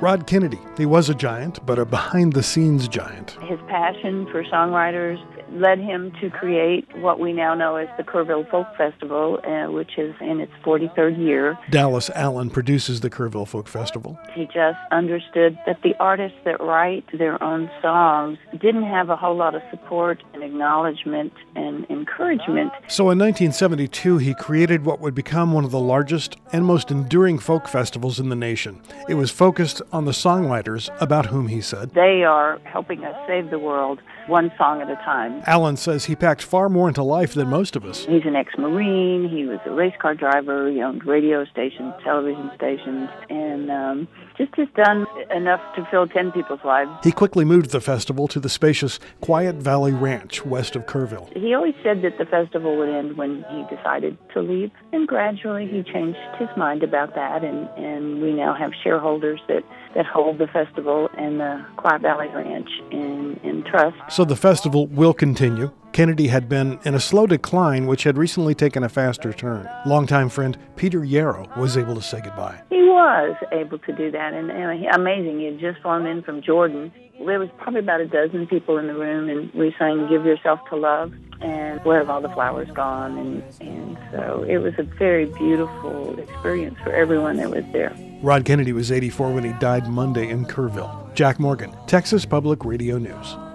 Rod Kennedy, he was a giant, but a behind-the-scenes giant. His passion for songwriters led him to create what we now know as the Kerrville Folk Festival, which is in its 43rd year. Dallas Allen produces the Kerrville Folk Festival. He just understood that the artists that write their own songs didn't have a whole lot of support and acknowledgement and encouragement. So in 1972, he created what would become one of the largest and most enduring folk festivals in the nation. It was focused on the songwriters about whom he said, "They are helping us save the world one song at a time." Allen says he packed far more into life than most of us. He's an ex-Marine, he was a race car driver, he owned radio stations, television stations, and just has done enough to fill 10 people's lives. He quickly moved the festival to the spacious Quiet Valley Ranch west of Kerrville. He always said that the festival would end when he decided to leave, and gradually he changed his mind about that, and we now have shareholders that hold the festival and the Quiet Valley Ranch in trust. So the festival will continue. Kennedy had been in a slow decline, which had recently taken a faster turn. Longtime friend Peter Yarrow was able to say goodbye. He was able to do that, and amazing. He had just flown in from Jordan. There was probably about a dozen people in the room, and we sang "Give Yourself to Love" and "Where Have All the Flowers Gone?" And so it was a very beautiful experience for everyone that was there. Rod Kennedy was 84 when he died Monday in Kerrville. Jack Morgan, Texas Public Radio News.